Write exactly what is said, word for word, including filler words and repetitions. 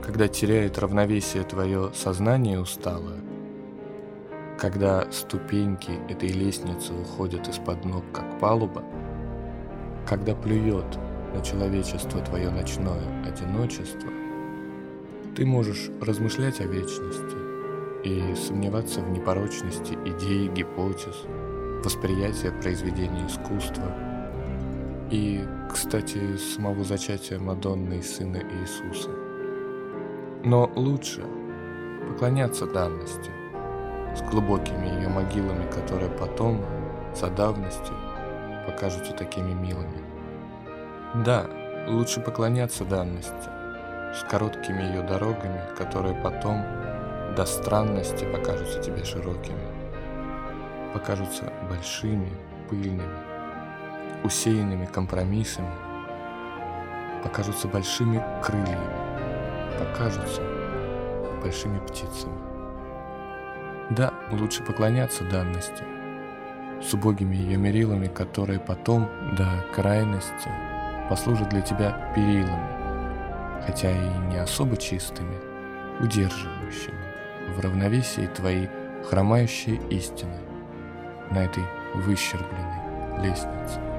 когда теряет равновесие твое сознание усталое, когда ступеньки этой лестницы уходят из-под ног, как палуба, когда плюет на человечество твое ночное одиночество, ты можешь размышлять о вечности и сомневаться в непорочности идей, гипотез, восприятия произведений искусства и, кстати, самого зачатия Мадонны и Сына Иисуса. Но лучше поклоняться данности с глубокими ее могилами, которые потом, за давностью, покажутся такими милыми. Да, лучше поклоняться данности с короткими ее дорогами, которые потом до странности покажутся тебе широкими, покажутся большими, пыльными, усеянными компромиссами, покажутся большими крыльями, покажутся большими птицами. Да, лучше поклоняться данности с убогими ее мерилами, которые потом до крайности послужат для тебя перилами, хотя и не особо чистыми, удерживающими в равновесии твои хромающие истины на этой выщербленной лестнице.